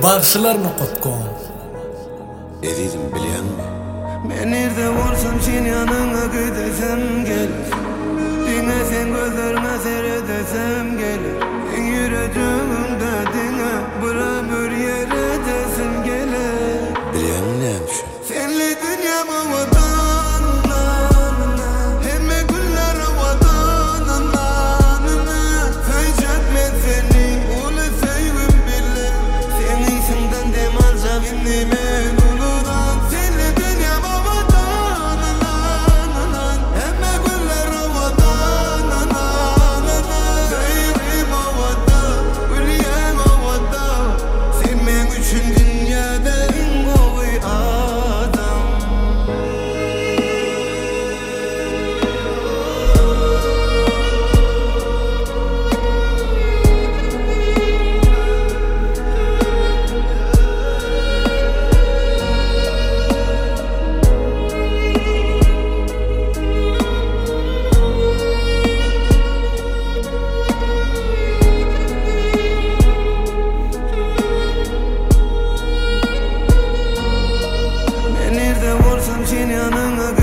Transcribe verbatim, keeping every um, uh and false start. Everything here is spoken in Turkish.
Bağışlarını kutkom. Ediydim biliyor musun? Ben nerede olsam sen yanına gidesem gelir. Dine sen gözlerime seyredesem gelir. En yüreğimde dine bura bir yere desim gelir. Biliyor musun neymiş o? Senli dünyama vatanına, hemme güllere vatanına. Feycetmen seni, ulu sevim bile. Senin isimden dem alacağım innime guludan. Senli dünyama vatanına, hemme güllere vatanına. Sevim havada, gülüyen havada. Sen men üçün dünyada en koy adam. Ben nerede olsam sen yanına